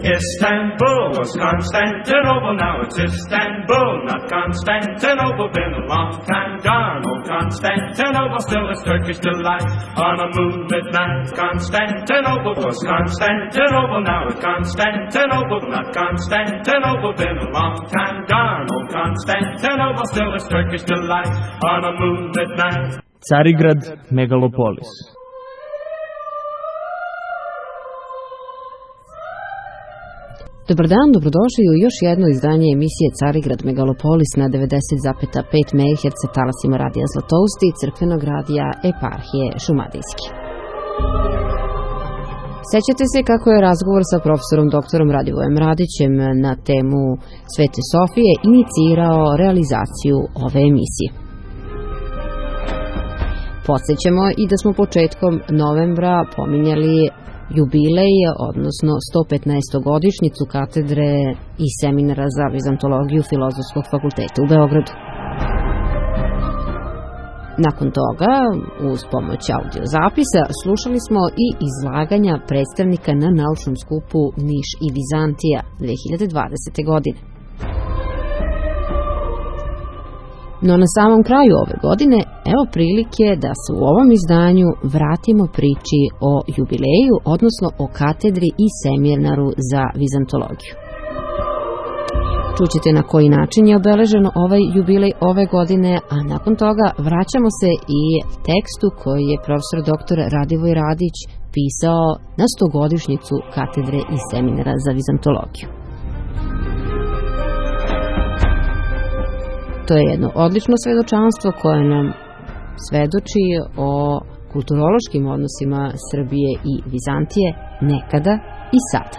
Istanbul was Constantinople, now it's Istanbul, not Constantinople. Been a long time gone, old Constantinople still is Turkish delight. On a moonlit night, Constantinople was Constantinople, now it's Constantinople, not Constantinople. Been a long time gone, old Constantinople still is Turkish delight. On a moonlit night. Carigrad, megalopolis. Dobar dan, dobrodošli u još jedno izdanje emisije Carigrad Megalopolis na 90,5 MHz talasima radija Zlatousti i crkvenog radija Eparhije Šumadijske. Sećate se kako je razgovor sa profesorom doktorom Radivojem Radićem na temu Svete Sofije inicirao realizaciju ove emisije. Podsjećamo i da smo početkom novembra pominjali jubilej, odnosno 115. godišnjicu katedre i seminara za vizantologiju Filozofskog fakulteta u Beogradu. Nakon toga, uz pomoć audio zapisa, slušali smo i izlaganja predstavnika na naučnom skupu Niš i Vizantija 2020. godine. No na samom kraju ove godine, evo prilike da se u ovom izdanju vratimo priči o jubileju, odnosno o katedri i seminaru za vizantologiju. Čućete na koji način je obeležen ovaj jubilej ove godine, a nakon toga vraćamo se i tekstu koji je profesor dr. Radivoj Radić pisao na 100-godišnjicu katedre i seminara za vizantologiju. To je jedno odlično svedočanstvo koje nam svedoči o kulturološkim odnosima Srbije i Vizantije nekada i sada.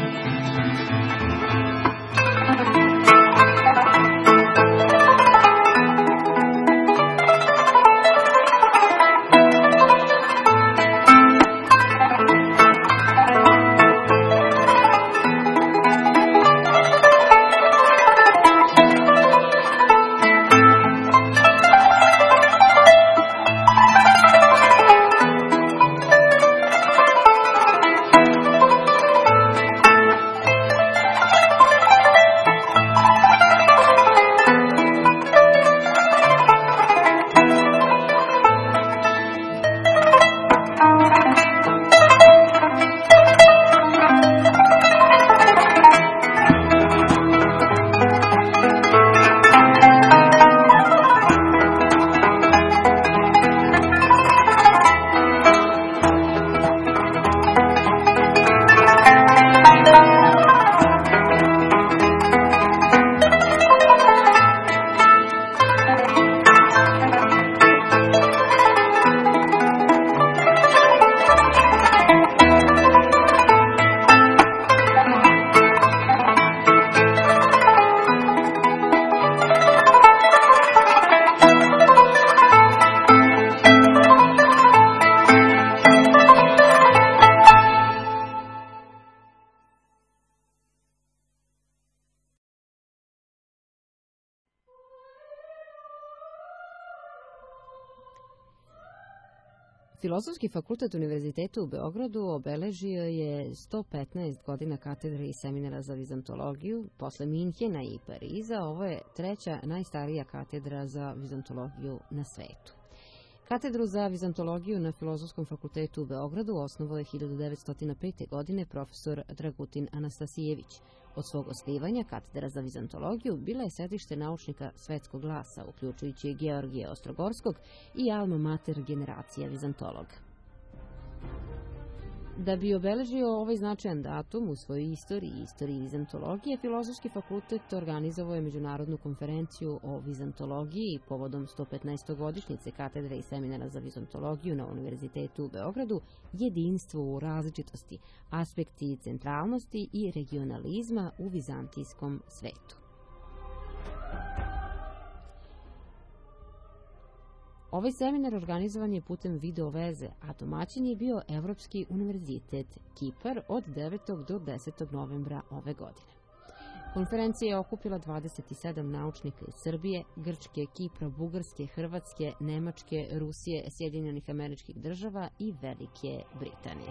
Filozofski fakultet Univerziteta u Beogradu obeležio je 115 godina katedre i seminara za vizantologiju. Posle Minhena i Pariza, ovo je treća najstarija katedra za vizantologiju na svetu. Katedru za vizantologiju na Filozofskom fakultetu u Beogradu osnovao je 1905. godine profesor Dragutin Anastasijević. Od svog osnivanja katedra za vizantologiju bila je sedište naučnika svetskog glasa, uključujući Georgija Ostrogorskog i alma mater generacija vizantologa. Da bi obeležio ovaj značajan datum u svojoj istoriji i istoriji vizantologije, Filozofski fakultet organizovao je međunarodnu konferenciju o vizantologiji povodom 115. godišnjice katedre i seminara za vizantologiju na Univerzitetu u Beogradu, jedinstvo u različitosti, aspekti centralnosti i regionalizma u vizantijskom svetu. Ovaj seminar organizovan je putem video veze, a domaćin je bio Evropski univerzitet Kipar od 9. do 10. novembra ove godine. Konferencija je okupila 27 naučnika iz Srbije, Grčke, Kipra, Bugarske, Hrvatske, Nemačke, Rusije, Sjedinjenih Američkih Država i Velike Britanije.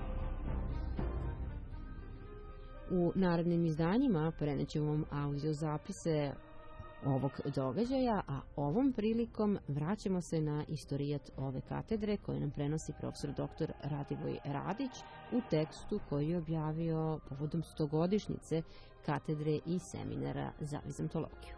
U narednim izdanjima prenećemo vam audio zapise ovog događaja, a ovom prilikom vraćamo se na istorijat ove katedre koju nam prenosi profesor dr. Radivoj Radić u tekstu koji je objavio povodom 100-godišnjice katedre i seminara za vizantologiju.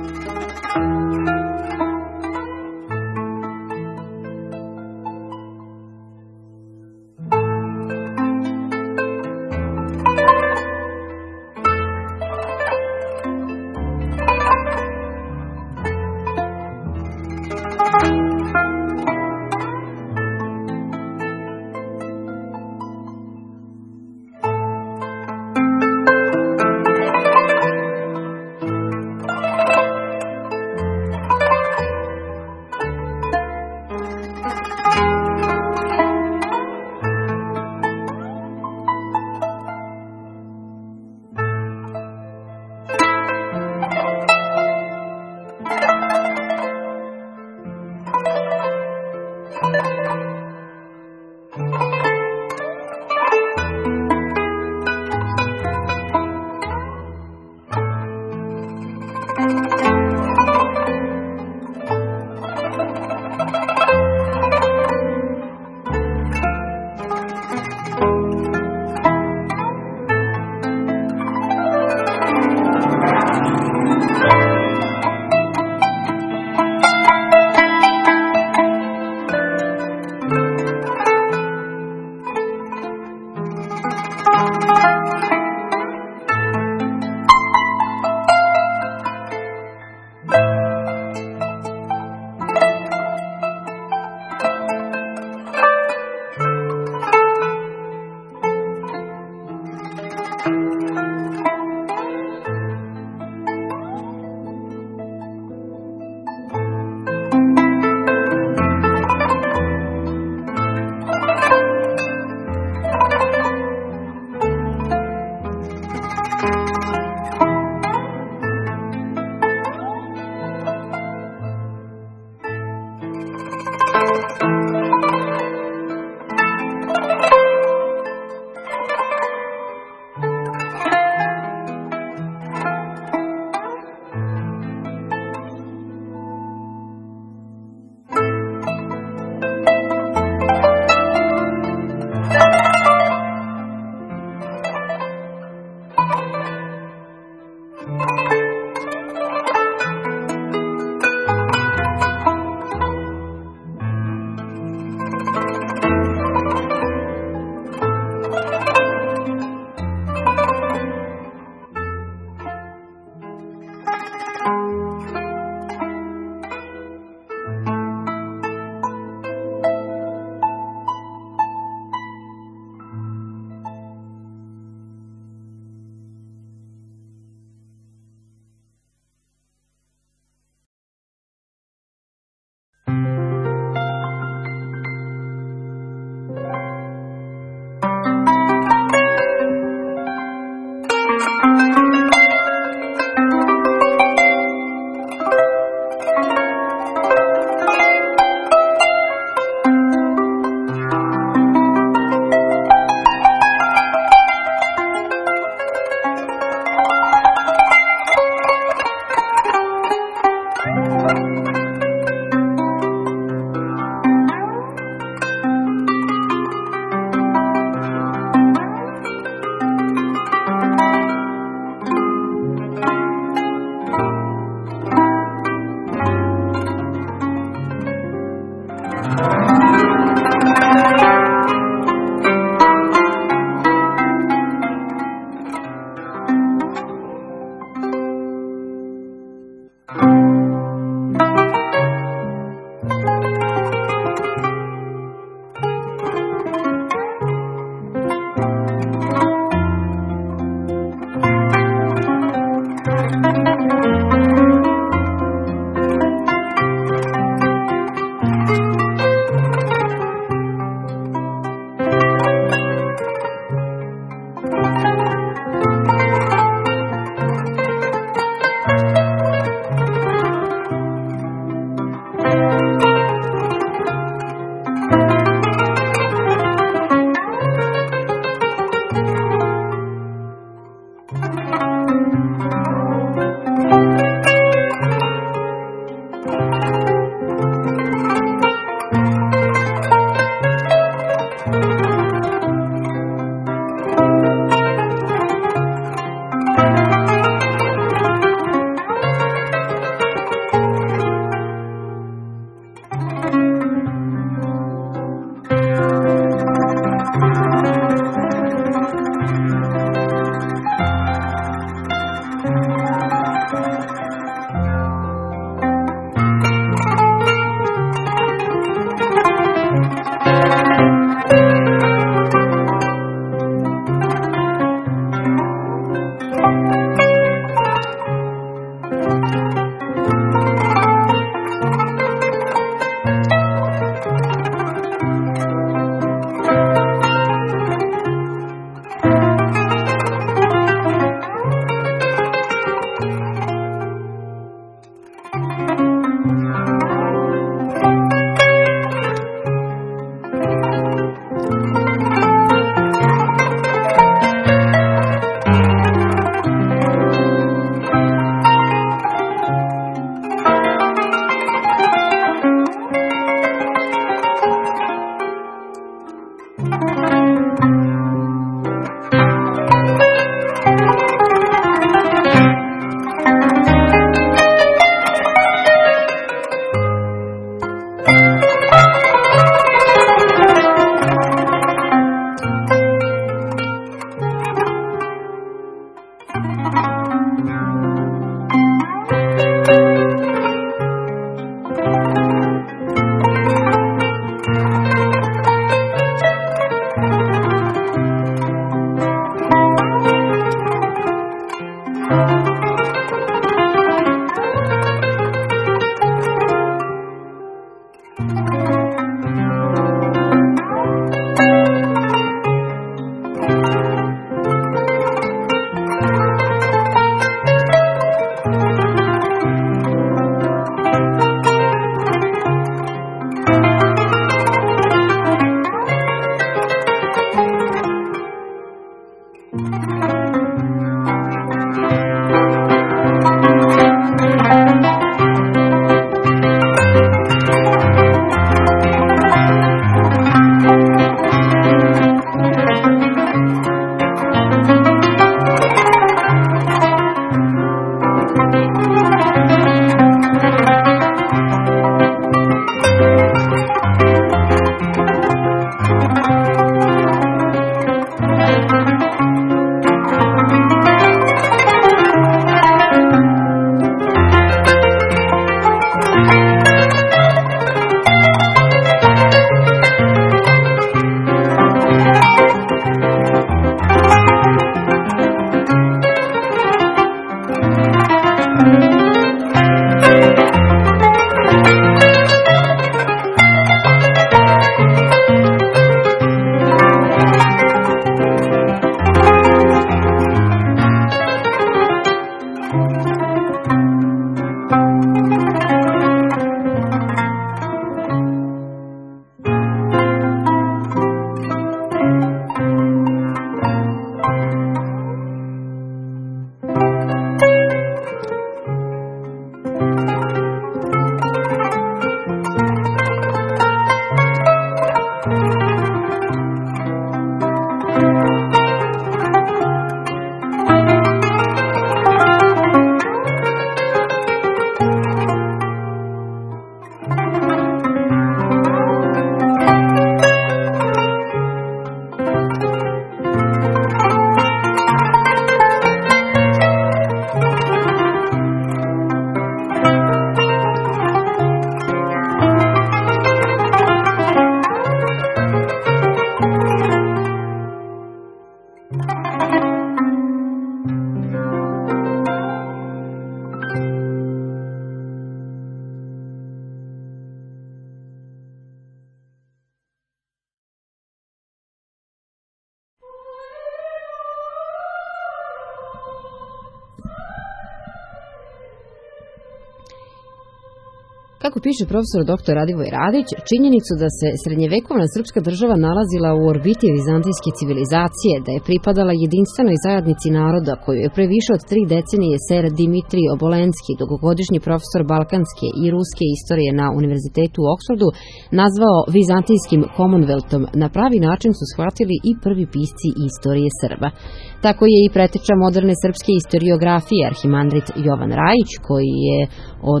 Kako piše profesor dr. Radivoj Radić, činjenicu da se srednjevekovna srpska država nalazila u orbiti vizantijske civilizacije, da je pripadala jedinstvenoj zajednici naroda koju je pre više od 3 decenije ser Dimitrij Obolenski, dugogodišnji profesor balkanske i ruske istorije na Univerzitetu u Oksfordu, nazvao vizantijskim Commonwealthom, na pravi način su shvatili i prvi pisci istorije Srba. Tako je i preteča moderne srpske istoriografije arhimandrit Jovan Rajić, koji je od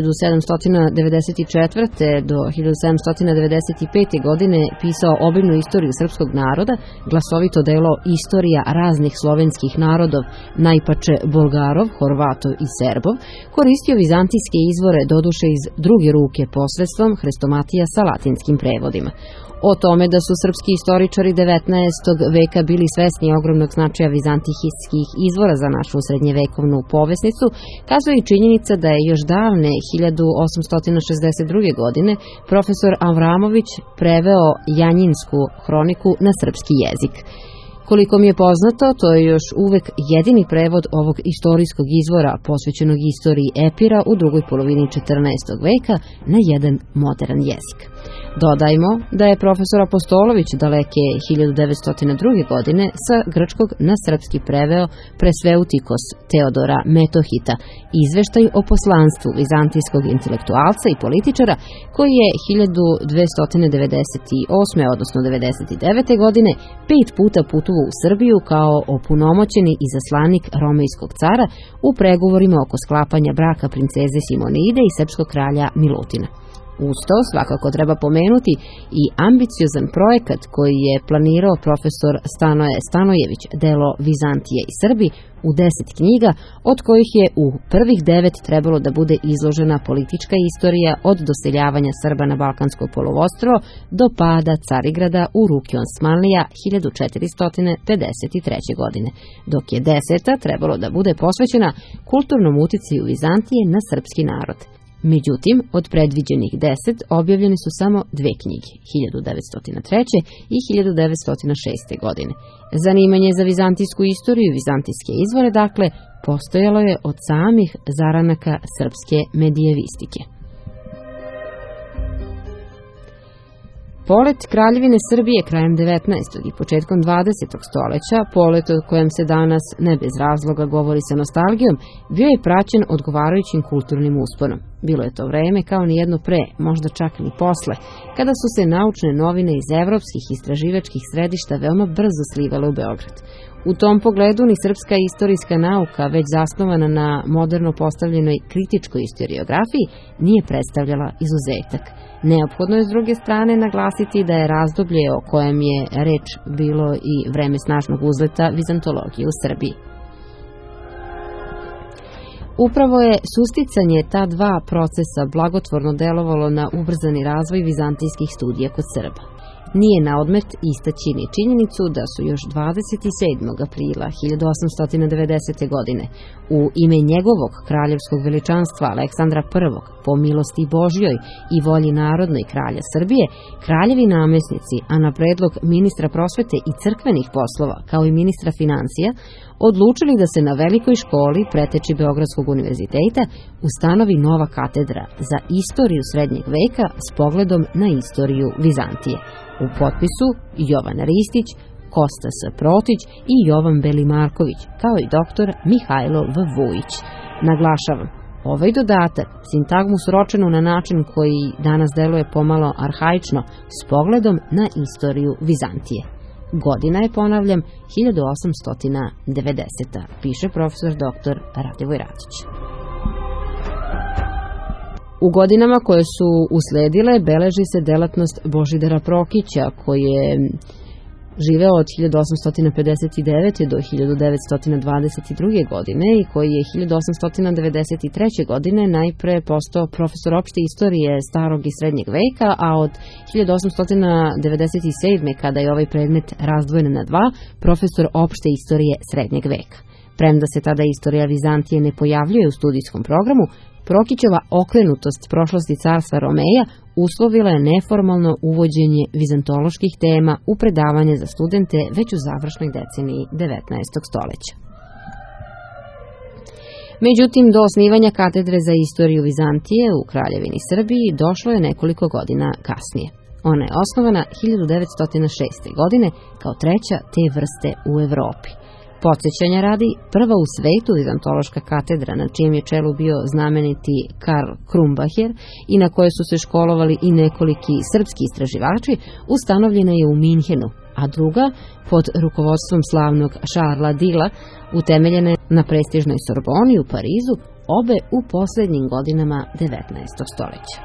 1794. do 1795. godine pisao obimnu istoriju srpskog naroda, glasovito delo Istorija raznih slovenskih narodov, najpače Bolgarov, Horvatov i Serbov, koristio vizantijske izvore doduše iz druge ruke posredstvom hrestomatija sa latinskim prevodima. O tome da su srpski istoričari 19. veka bili svesni ogromnog značaja vizantijskih izvora za našu srednjevekovnu povesnicu, kazuje i činjenica da je još davne 1862. godine profesor Avramović preveo Janjinsku hroniku na srpski jezik. Koliko mi je poznato, to je još uvek jedini prevod ovog istorijskog izvora posvećenog istoriji Epira u drugoj polovini 14. veka na jedan modern jezik. Dodajmo da je profesor Apostolović daleke 1902. godine sa grčkog na srpski preveo Presveutikos Teodora Metohita, izveštaj o poslanstvu vizantijskog intelektualca i političara koji je 1298. odnosno 99. godine 5 puta putovao u Srbiju kao opunomoćeni izaslanik romejskog cara u pregovorima oko sklapanja braka princeze Simonide i srpskog kralja Milutina. Uz to svakako treba pomenuti i ambiciozan projekat koji je planirao profesor Stanoje Stanojević, delo Vizantije i Srbi, u 10 knjiga, od kojih je u prvih 9 trebalo da bude izložena politička istorija od doseljavanja Srba na Balkansko poluostrvo do pada Carigrada u ruke Osmanlija 1453. godine, dok je 10. trebalo da bude posvećena kulturnom uticaju Vizantije na srpski narod. Međutim, od predviđenih 10 objavljene su samo 2 knjige, 1903. i 1906. godine. Zanimanje za vizantijsku istoriju i vizantijske izvore, dakle, postojalo je od samih zaranaka srpske medijevistike. Polet Kraljevine Srbije krajem 19. i početkom 20. stoleća, polet o kojem se danas ne bez razloga govori sa nostalgijom, bio je praćen odgovarajućim kulturnim usponom. Bilo je to vreme kao ni jedno pre, možda čak ni posle, kada su se naučne novine iz evropskih istraživačkih središta veoma brzo slivale u Beograd. U tom pogledu ni srpska istorijska nauka, već zasnovana na moderno postavljenoj kritičkoj istoriografiji, nije predstavljala izuzetak. Neophodno je s druge strane naglasiti da je razdoblje o kojem je reč bilo i vreme snažnog uzleta vizantologije u Srbiji. Upravo je susticanje ta dva procesa blagotvorno delovalo na ubrzani razvoj vizantijskih studija kod Srba. Nije na odmet istaći ni činjenicu da su još 27. aprila 1890. godine u ime njegovog kraljevskog veličanstva Aleksandra I, po milosti Božjoj i volji narodnoj kralja Srbije, kraljevi namesnici, a na predlog ministra prosvete i crkvenih poslova, kao i ministra financija, odlučili da se na velikoj školi preteči Beogradskog univerziteta ustanovi nova katedra za istoriju srednjeg veka s pogledom na istoriju Vizantije. U potpisu Jovan Ristić, Kosta S. Protić i Jovan Belimarković, kao i doktor Mihajlo V. Vujić. Naglašavam, ovaj dodatak, sintagmu sročenu na način koji danas deluje pomalo arhaično, s pogledom na istoriju Vizantije. Godina je, ponavljam, 1890. piše profesor dr. Radivoj Radić. U godinama koje su usledile beleži se delatnost Božidara Prokića, koji je živeo od 1859. do 1922. godine i koji je 1893. godine najpre postao profesor opšte istorije starog i srednjeg veka, a od 1897. kada je ovaj predmet razdvojen na dva, profesor opšte istorije srednjeg veka. Premda se tada istorija Vizantije ne pojavljuje u studijskom programu, Prokićeva okrenutost prošlosti carstva Romeja uslovila je neformalno uvođenje vizantoloških tema u predavanje za studente već u završnoj deceniji 19. stoleća. Međutim, do osnivanja katedre za istoriju Vizantije u Kraljevini Srbiji došlo je nekoliko godina kasnije. Ona je osnovana 1906. godine kao treća te vrste u Evropi. Podsjećanja radi, prva u svetu vizantološka katedra na čijem je čelu bio znameniti Karl Krumbacher i na kojoj su se školovali i nekoliki srpski istraživači, ustanovljena je u Minhenu, a druga, pod rukovodstvom slavnog Šarla Dila, utemeljena je na prestižnoj Sorboni u Parizu, obe u posljednjim godinama 19. stoljeća.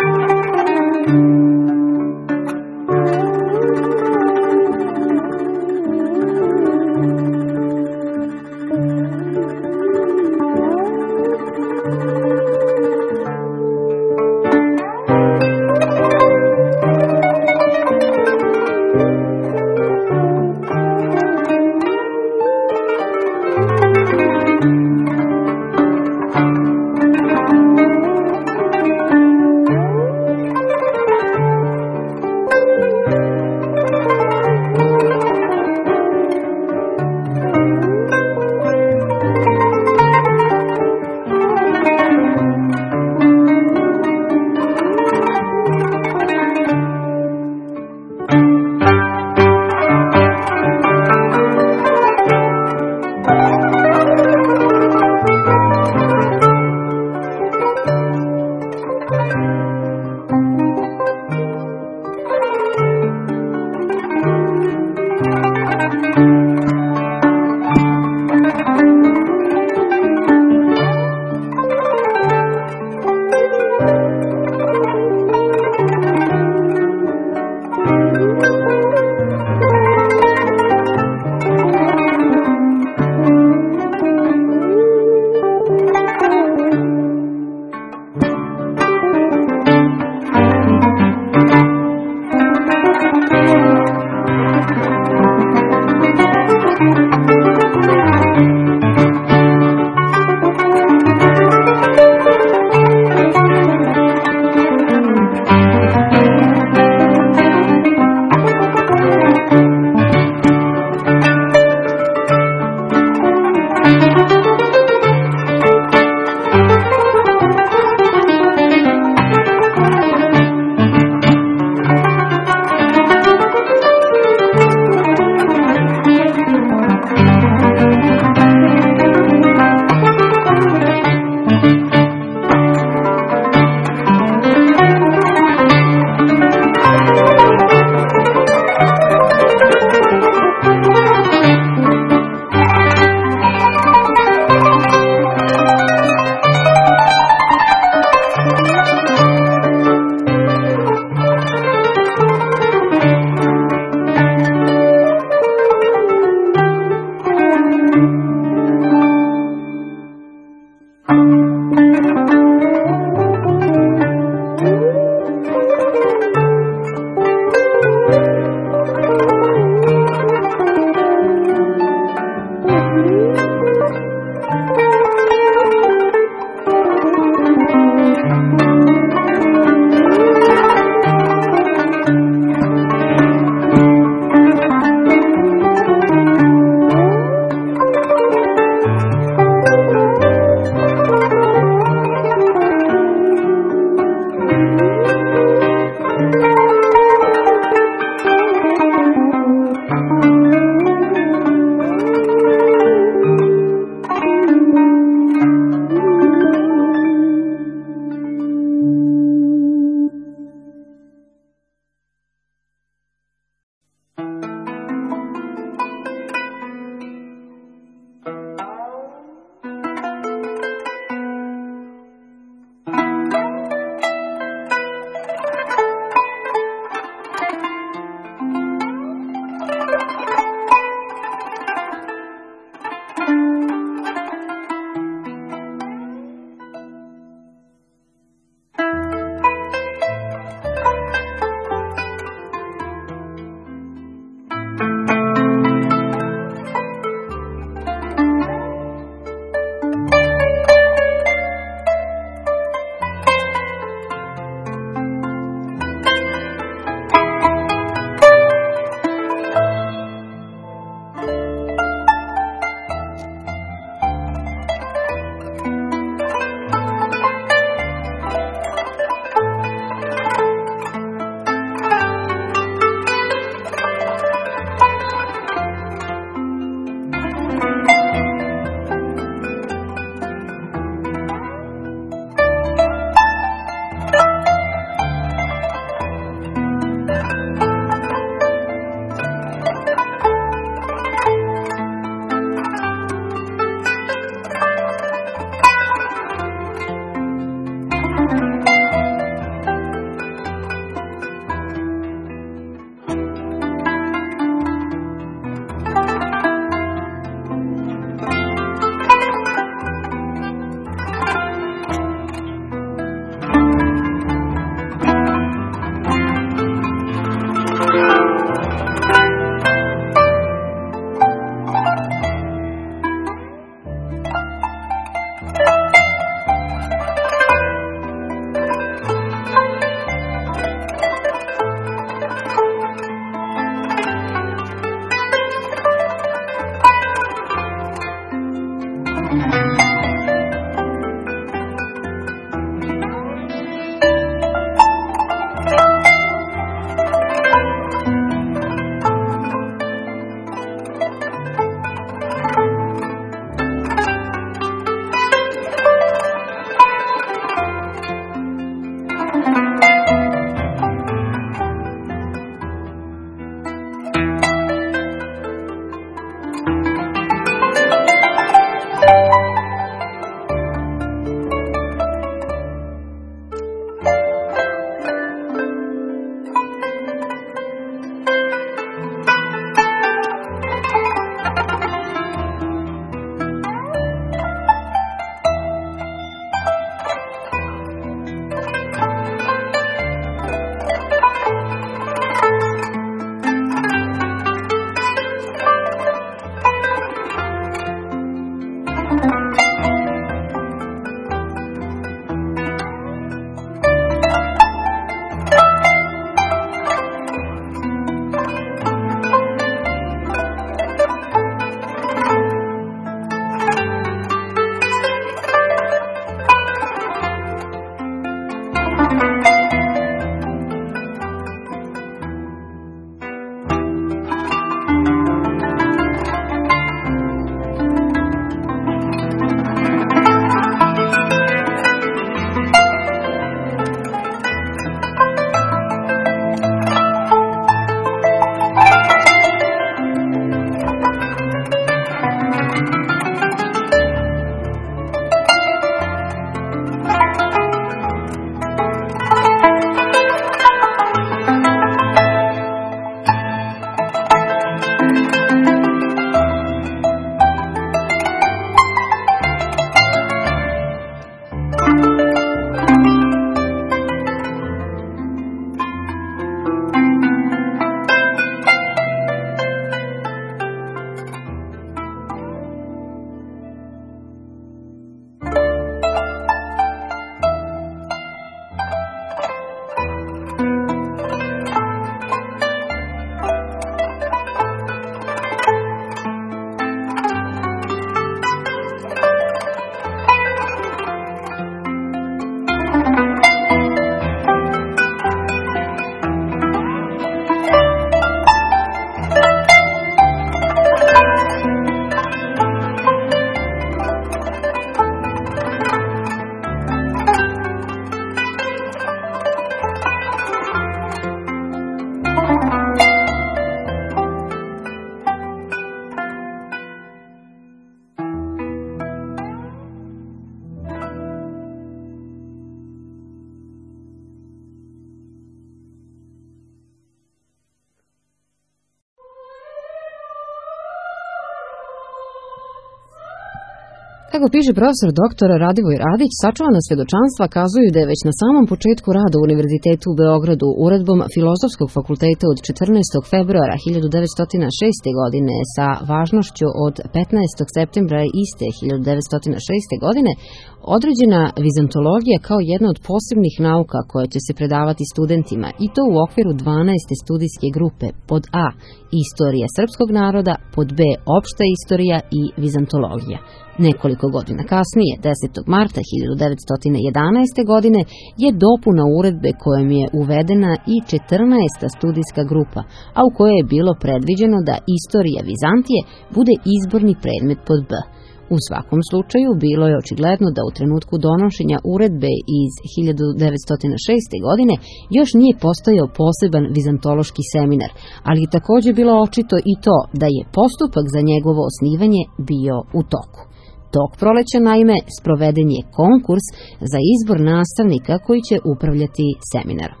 Kako piše profesor dr. Radivoj Radić, sačuvana svjedočanstva kazuju da je već na samom početku rada u Univerzitetu u Beogradu uredbom Filozofskog fakulteta od 14. februara 1906. godine sa važnošću od 15. septembra iste 1906. godine određena vizantologija kao jedna od posebnih nauka koja će se predavati studentima i to u okviru 12. studijske grupe pod A. Istorija srpskog naroda, pod B. Opšta istorija i vizantologija. Nekoliko godina kasnije, 10. marta 1911. godine, je dopuna uredbe kojom je uvedena i 14. studijska grupa, a u kojoj je bilo predviđeno da istorija Vizantije bude izborni predmet pod B. U svakom slučaju, bilo je očigledno da u trenutku donošenja uredbe iz 1906. godine još nije postojao poseban vizantološki seminar, ali je također bilo očito i to da je postupak za njegovo osnivanje bio u toku. Tog proleća, naime, sproveden je konkurs za izbor nastavnika koji će upravljati seminarom.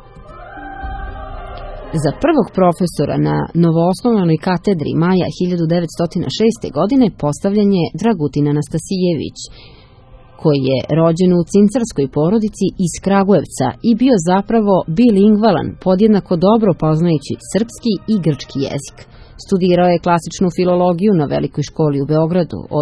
Za prvog profesora na novoosnovanoj katedri maja 1906. godine postavljen je Dragutin Anastasijević, koji je rođen u cincarskoj porodici iz Kragujevca i bio zapravo bilingvalan, podjednako dobro poznajući srpski i grčki jezik. Studirao je klasičnu filologiju na Velikoj školi u Beogradu od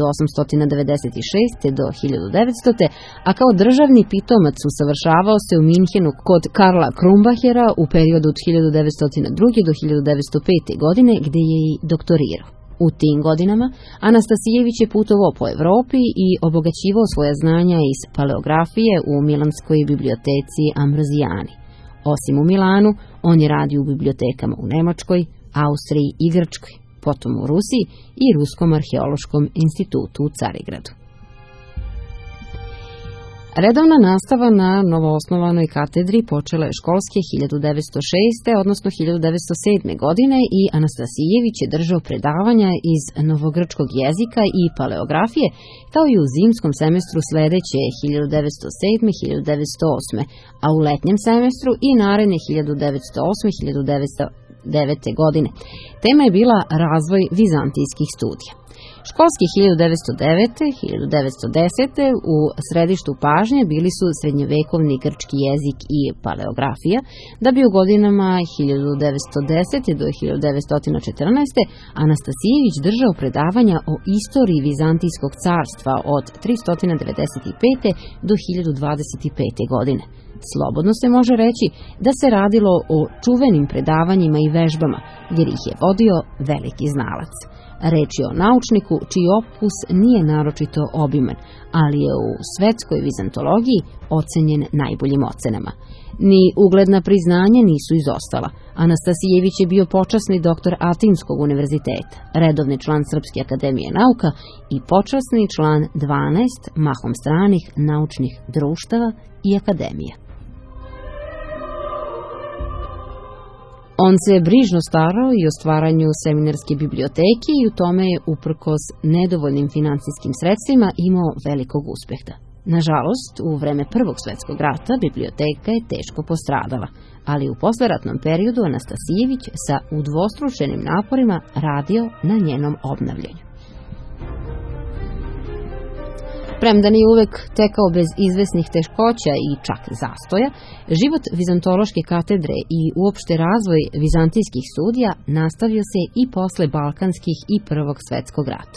1896. do 1900. a kao državni pitomac usavršavao se u Minhenu kod Karla Krumbachera u periodu od 1902. do 1905. godine gdje je i doktorirao. U tim godinama Anastasijević je putovao po Evropi i obogaćivao svoja znanja iz paleografije u Milanskoj biblioteci Ambrozijani. Osim u Milanu, on je radio u bibliotekama u Nemačkoj, Austriji i Grčkoj, potom u Rusiji i Ruskom arheološkom institutu u Carigradu. Redovna nastava na novoosnovanoj katedri počela je školske 1906. odnosno 1907. godine i Anastasijević je držao predavanja iz novogrčkog jezika i paleografije, kao i u zimskom semestru sledeće 1907-1908, a u letnjem semestru i naredne 1908-1909. godine. Tema je bila razvoj vizantijskih studija. Školski 1909-1910 u središtu pažnje bili su srednjevekovni grčki jezik i paleografija, da bi u godinama 1910. do 1914. Anastasijević držao predavanja o istoriji Vizantijskog carstva od 395. do 1025. godine. Slobodno se može reći da se radilo o čuvenim predavanjima i vežbama, jer ih je vodio veliki znalac. Reč je o naučniku čiji opus nije naročito obiman, ali je u svetskoj vizantologiji ocenjen najboljim ocenama. Ni ugledna priznanja nisu izostala. Anastasijević je bio počasni doktor Atinskog univerziteta, redovni član Srpske akademije nauka i počasni član 12 mahom stranih naučnih društava i akademija. On se brižno starao i o stvaranju seminarske biblioteke i u tome je, uprkos nedovoljnim financijskim sredstvima, imao velikog uspeha. Nažalost, u vreme Prvog svjetskog rata biblioteka je teško postradala, ali u posleratnom periodu Anastasijević sa udvostručenim naporima radio na njenom obnavljanju. Premda nije uvek tekao bez izvesnih teškoća i čak zastoja, život vizantološke katedre i uopšte razvoj vizantijskih studija nastavio se i posle balkanskih i Prvog svjetskog rata.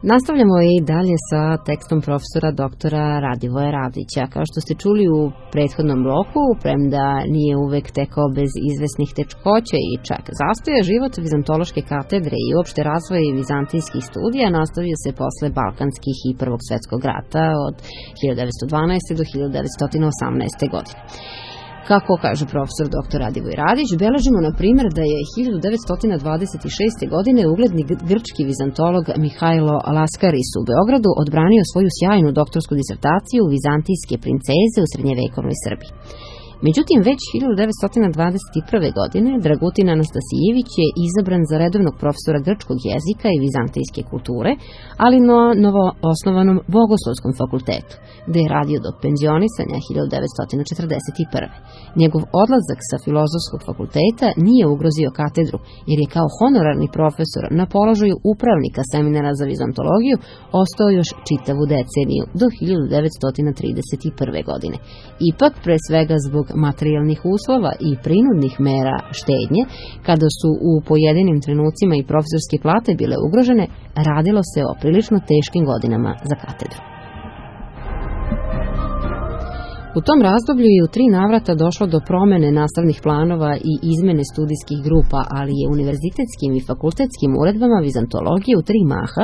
Nastavljamo i dalje sa tekstom profesora doktora Radivoja Radića. Kao što ste čuli u prethodnom bloku, premda nije uvek tekao bez izvesnih tečkoća i čak zastoja, život vizantološke katedre i uopšte razvoj vizantijskih studija nastavio se posle Balkanskih i Prvog svetskog rata od 1912. do 1918. godine. Kako kaže profesor dr. Radivoj Radić, beležimo na primjer da je 1926. godine ugledni grčki vizantolog Mihajlo Laskaris u Beogradu odbranio svoju sjajnu doktorsku disertaciju Vizantijske princeze u srednjevekovnoj Srbiji. Međutim, već 1921. godine Dragutin Anastasijević je izabran za redovnog profesora grčkog jezika i vizantijske kulture, ali na novo osnovanom Bogoslovskom fakultetu, gde je radio do penzionisanja 1941. Njegov odlazak sa Filozofskog fakulteta nije ugrozio katedru, jer je kao honorarni profesor na položaju upravnika seminara za vizantologiju ostao još čitavu deceniju do 1931. godine. Ipak, pre svega zbog materijalnih uslova i prinudnih mera štednje, kada su u pojedinim trenucima i profesorske plate bile ugrožene, radilo se o prilično teškim godinama za katedru. U tom razdoblju je u 3 navrata došlo do promene nastavnih planova i izmene studijskih grupa, ali je univerzitetskim i fakultetskim uredbama vizantologije u 3 maha,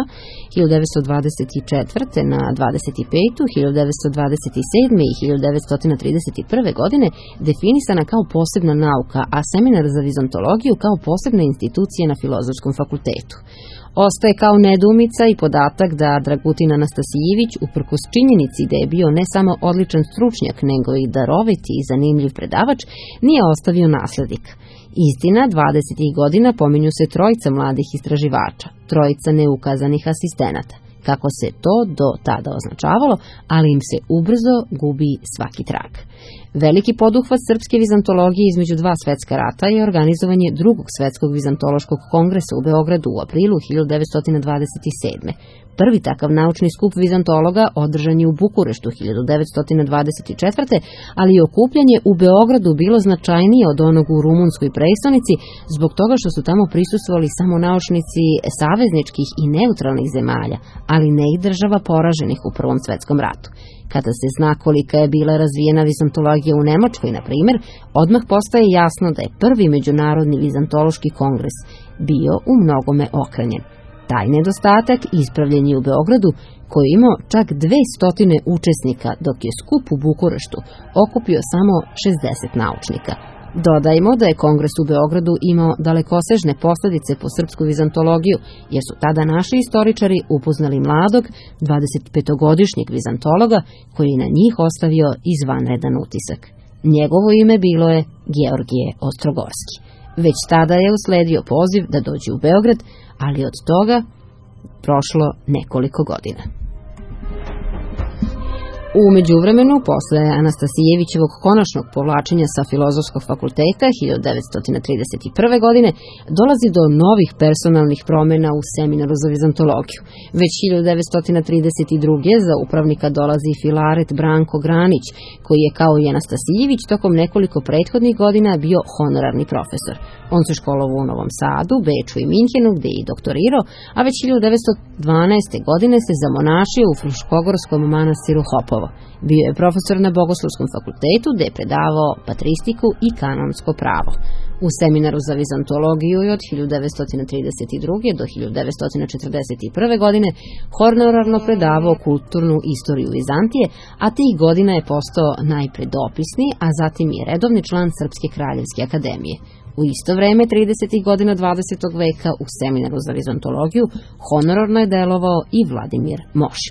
1924. na 25., 1927. i 1931. godine, definisana kao posebna nauka, a seminar za vizantologiju kao posebna institucija na Filozofskom fakultetu. Ostaje kao nedoumica i podatak da Dragutin Anastasijević, uprkos činjenici da je bio ne samo odličan stručnjak, nego i daroviti i zanimljiv predavač, nije ostavio naslednik. Istina, 20. godina pominju se 3 mladih istraživača, 3 neukazanih asistenata, kako se to do tada označavalo, ali im se ubrzo gubi svaki trag. Veliki poduhvat srpske vizantologije između 2 svetska rata je organizovanje Drugog svetskog vizantološkog kongresa u Beogradu u aprilu 1927. Prvi takav naučni skup vizantologa održan je u Bukureštu 1924. ali je okupljanje u Beogradu bilo značajnije od onog u rumunskoj prestonici zbog toga što su tamo prisustvovali samo naučnici savezničkih i neutralnih zemalja, ali ne i država poraženih u Prvom svetskom ratu. Kada se zna kolika je bila razvijena vizantologija u Nemačkoj, na primjer, odmah postaje jasno da je prvi međunarodni vizantološki kongres bio u mnogome okrenjen. Taj nedostatak ispravljen je u Beogradu, koji je imao čak 200 učesnika, dok je skup u Bukureštu okupio samo 60 naučnika. Dodajmo da je kongres u Beogradu imao dalekosežne posljedice po srpsku vizantologiju, jer su tada naši istoričari upoznali mladog, 25-godišnjeg vizantologa, koji je na njih ostavio izvanredan utisak. Njegovo ime bilo je Georgije Ostrogorski. Već tada je usledio poziv da dođe u Beograd, ali od toga prošlo nekoliko godina. U međuvremenu, posle Anastasijevićevog konačnog povlačenja sa Filozofskog fakulteta 1931. godine, dolazi do novih personalnih promjena u seminaru za vizantologiju. Već 1932. za upravnika dolazi Filaret Branko Granić, koji je kao i Anastasijević tokom nekoliko prethodnih godina bio honorarni profesor. On se školovao u Novom Sadu, Beču i Minhenu, gde je i doktorirao, a već 1912. godine se zamonašio u Fruškogorskom manastiru Hopovo. Bio je profesor na Bogoslovskom fakultetu, gde je predavao patristiku i kanonsko pravo. U seminaru za vizantologiju je od 1932. do 1941. godine honorarno predavao kulturnu istoriju Vizantije, a tih godina je postao najpre dopisni, a zatim i redovni član Srpske kraljevske akademije. U isto vreme, 30. godina 20. veka, u seminaru za vizantologiju honorarno je delovao i Vladimir Mošin.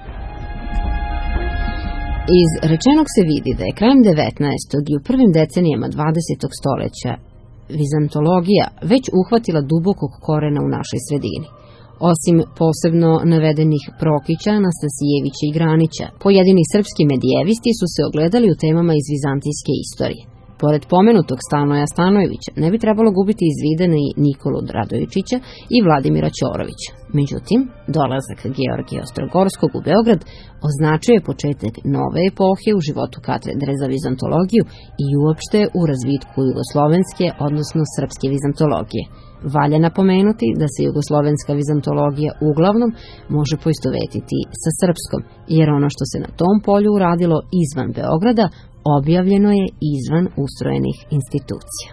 Iz rečenog se vidi da je krajem 19. i u prvim decenijama 20. stoljeća vizantologija već uhvatila dubokog korena u našoj sredini. Osim posebno navedenih Prokića, Anastasijevića i Granića, pojedini srpski medijevisti su se ogledali u temama iz vizantijske istorije. Pored pomenutog Stanoja Stanojevića, ne bi trebalo gubiti iz vida ni Nikolu Radojičića i Vladimira Ćorovića. Međutim, dolazak Georgija Ostrogorskog u Beograd označuje početak nove epohe u životu katedre za vizantologiju i uopšte u razvitku jugoslovenske, odnosno srpske vizantologije. Valja napomenuti da se jugoslovenska vizantologija uglavnom može poistovetiti sa srpskom, jer ono što se na tom polju uradilo izvan Beograda objavljeno je izvan ustrojenih institucija.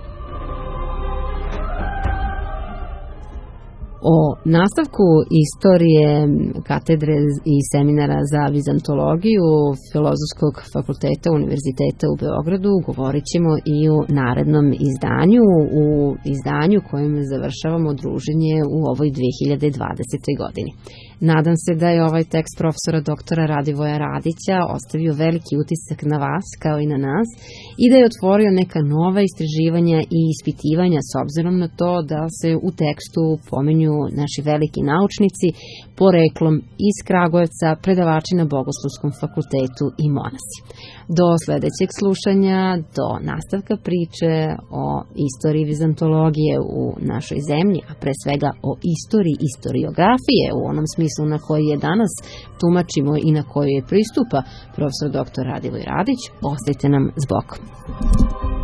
O nastavku istorije katedre i seminara za vizantologiju Filozofskog fakulteta Univerziteta u Beogradu govorit ćemo i u narednom izdanju, u izdanju kojim završavamo druženje u ovoj 2020. godini. Nadam se da je ovaj tekst profesora doktora Radivoja Radića ostavio veliki utisak na vas kao i na nas i da je otvorio neka nova istraživanja i ispitivanja s obzirom na to da se u tekstu pominju naši veliki naučnici poreklom iz Kragujevca, predavači na Bogoslovskom fakultetu i monasi. Do sledećeg slušanja, do nastavka priče o istoriji vizantologije u našoj zemlji, a pre svega o istoriji istoriografije u onom smislu na koji je danas tumačimo i na koji je pristupa profesor dr. Radivoj Radić, ostajte nam s bokom.